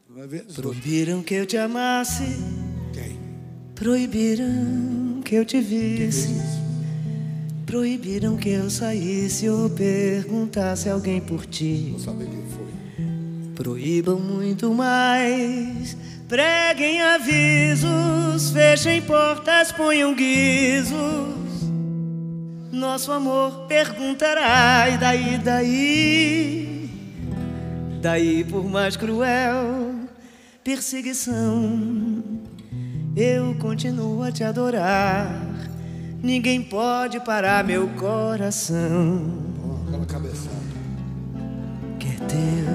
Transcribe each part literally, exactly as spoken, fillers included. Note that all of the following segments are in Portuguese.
Vai ver? Proibiram que eu te amasse. Quem? Proibiram que eu te visse. Proibiram que eu saísse ou perguntasse a alguém por ti. Vou saber quem foi. Proíbam muito mais. Preguem avisos, fechem portas, ponham guizos. Nosso amor perguntará, e daí, daí? Daí, por mais cruel perseguição, eu continuo a te adorar. Ninguém pode parar meu coração. Ó, aquela cabeçada. Que é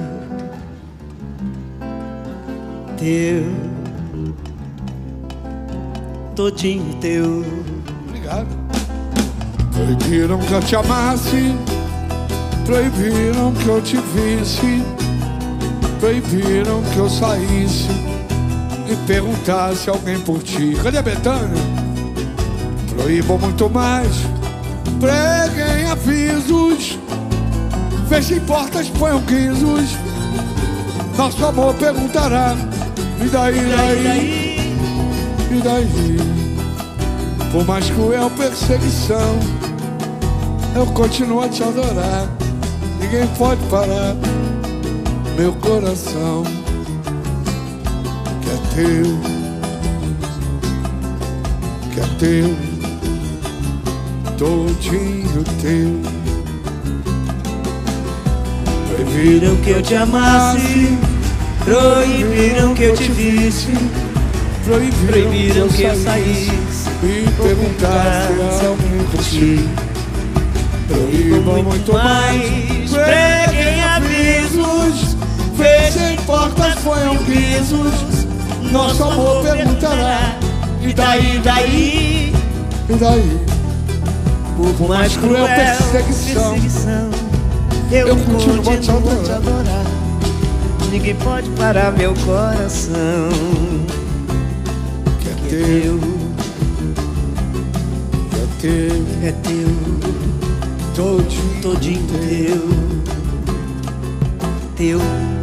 teu, teu, todinho teu. Obrigado. Proibiram que eu te amasse, proibiram que eu te visse, proibiram que eu saísse e perguntasse a alguém por ti. Cadê a Betânia? Proíbam muito mais, preguem avisos, fechem portas, ponham guizos. Nosso amor perguntará, e daí, daí, e daí? Por mais cruel perseguição, eu continuo a te adorar. Ninguém pode parar meu coração, que é teu, que é teu, todinho teu. Proibiram que eu te amasse, proibiram que eu te visse, proibiram que eu saísse e perguntasse a alguém por ti. Proíbam muito mais, preguem avisos, fechem portas, ponham guizos. Nosso amor perguntará, e daí, daí, e daí? Por mais cruel perseguição, eu, eu continuo a te adorar. Ninguém pode parar meu coração, que é teu, que é teu, é teu, todinho, todinho teu, teu.